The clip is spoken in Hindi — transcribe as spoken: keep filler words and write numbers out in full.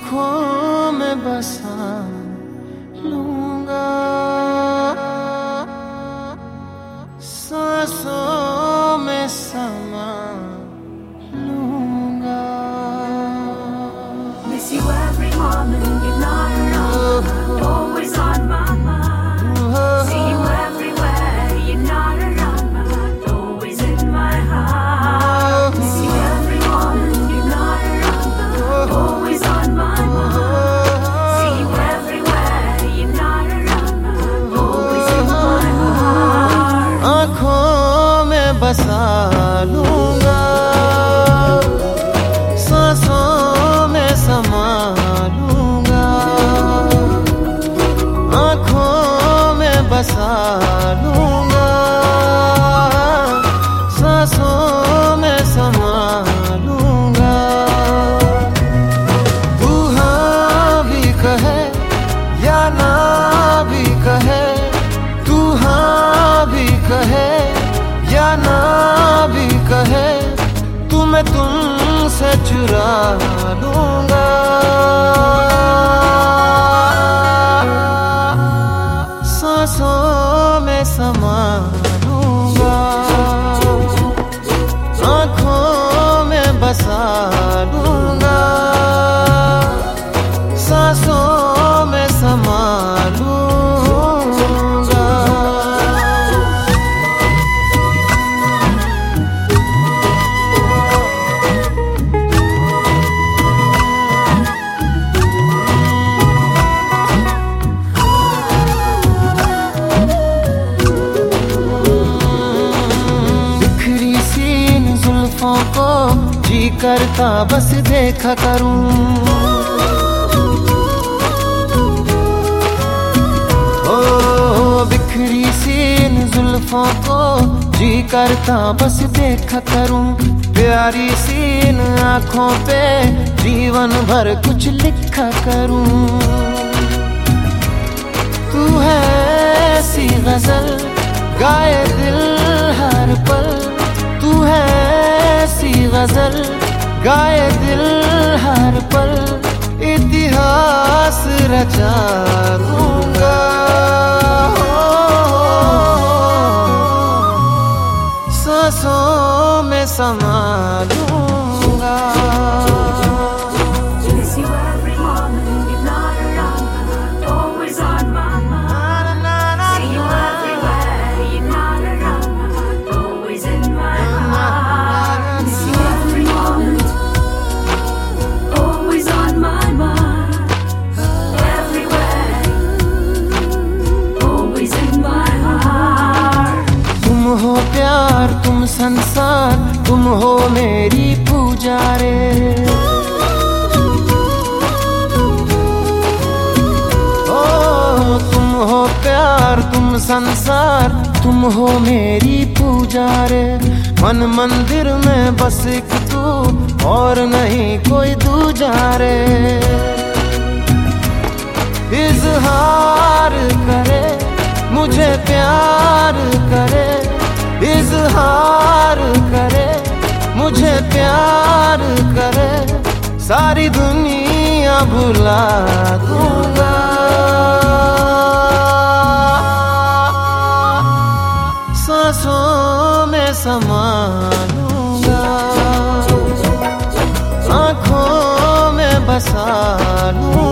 आँखों में बसा लूंगा, सांसों में समा लूंगा। Miss you every moment you're not around, always on my mind. See you everywhere, you're not around, but always in my heart. Miss you every moment you're not around, but always on my mind. See you everywhere, you're not around, but always in my heart. आँखों में बसा लूंगा, सांसों में समा लूंगा, आँखों में बसा लूंगा, सांसों में समा लूंगा। तू हाँ भी कहे या ना भी कहे, तू हाँ भी कहे या ना भी कहे, तुम्हें तुमसे चुरा लूंगा, सांसों में समा लूंगा, आँखों में बसा लूंगा, सांसों में समा लूंगा। को जी करता बस देखा करूं, ओ बिखरी सी इन जुल्फों को जी करता बस देखा करूं, प्यारी सी इन आँखों पे जीवन भर कुछ लिखा करूं। तू है ऐसी गजल गाए दिल हर पल, तू है ऐसी गजल गाए दिल हर पल, इतिहास रचा दूंगा, सांसों में समा लूंगा। Miss you every moment you're not around, but always on my mind. See you everywhere, you're not around, but always in my heart. Miss you every moment, always on my mind. Everywhere, always in my heart. तुम हो प्यार, तुम संसार, तुम हो मेरी पूजा रे, ओ तुम हो प्यार, तुम संसार, तुम हो मेरी पूजा रे। मन मंदिर में बस एक तू और नहीं कोई दूजा रे, इजहार करे मुझे प्यार करे, इजहार करे मुझे प्यार करे, सारी दुनिया भुला दूंगा, सांसों में समा लूंगा, आँखों में बसा लूंगा।